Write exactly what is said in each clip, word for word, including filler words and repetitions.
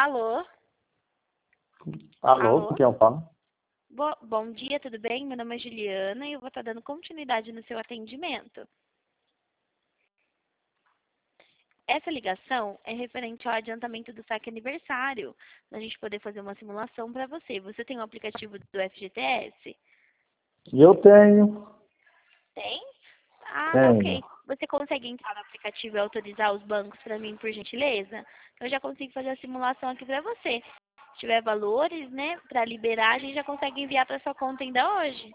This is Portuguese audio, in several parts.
Alô? Alô, Alô? com quem eu falo? Bo- bom dia, tudo bem? Meu nome é Juliana e eu vou estar dando continuidade no seu atendimento. Essa ligação é referente ao adiantamento do saque aniversário, para a gente poder fazer uma simulação para você. Você tem o aplicativo do F G T S? Eu tenho, Tem? Ah, tenho. ok. Você consegue entrar no aplicativo e autorizar os bancos para mim, por gentileza? Eu já consigo fazer a simulação aqui para você. Se tiver valores, né, para liberar, a gente já consegue enviar para sua conta ainda hoje.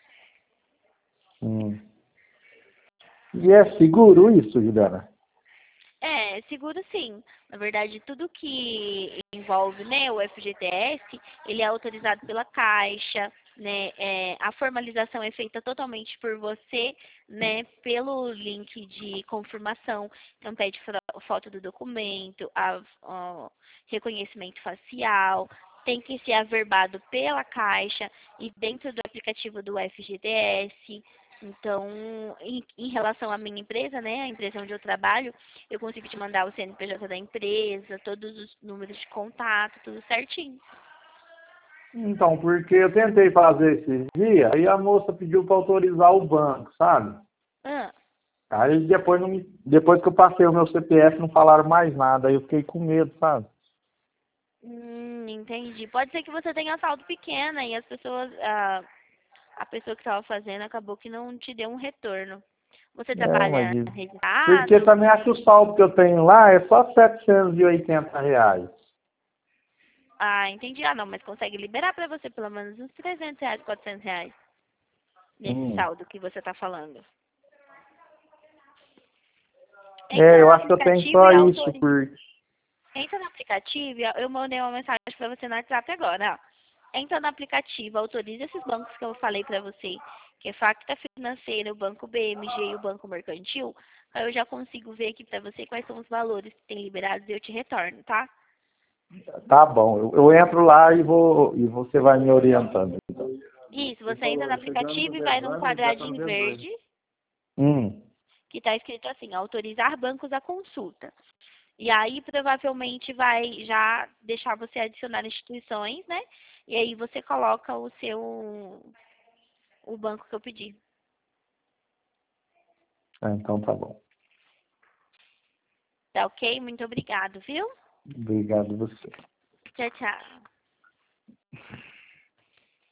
Hum. E é seguro isso, Juliana? É, seguro sim. Na verdade, tudo que envolve, né, o F G T S, ele é autorizado pela Caixa, né? É, a formalização é feita totalmente por você, né, pelo link de confirmação. Então, pede fo- foto do documento, a, ó, reconhecimento facial, tem que ser averbado pela Caixa e dentro do aplicativo do F G T S. Então, em, em relação à minha empresa, né, a empresa onde eu trabalho, eu consigo te mandar o C N P J da empresa, todos os números de contato, tudo certinho. Então, porque eu tentei fazer esses dias, aí a moça pediu para autorizar o banco, sabe? Ah, Aí depois, não me, depois que eu passei o meu C P F, não falaram mais nada, aí eu fiquei com medo, sabe? hum, entendi. Pode ser que você tenha saldo pequeno e as pessoas, a, a pessoa que estava fazendo acabou que não te deu um retorno. Você É, mas... trabalha Porque registrado? também acho que o saldo que eu tenho lá é só setecentos e oitenta reais. Ah, entendi. Ah, não, mas consegue liberar para você pelo menos uns trezentos reais, quatrocentos reais nesse Hum. saldo que você está falando. Entra É, eu no acho que eu tenho aplicativo só e isso, autoriza. porque... Entra no aplicativo, e eu mandei uma mensagem para você no WhatsApp agora, ó. Entra no aplicativo, autoriza esses bancos que eu falei para você, que é Facta Financeira, o Banco B M G e o Banco Mercantil. Aí eu já consigo ver aqui para você quais são os valores que tem liberados e eu te retorno, tá? Tá bom, eu, eu entro lá e vou e você vai me orientando. Então. Isso, você entra no aplicativo e vai num quadradinho verde, Hum, que está escrito assim, autorizar bancos à consulta. E aí provavelmente vai já deixar você adicionar instituições, né? E aí você coloca o seu o banco que eu pedi. é, então tá bom. Tá ok? Muito obrigado, viu? Obrigado você. Tchau, tchau.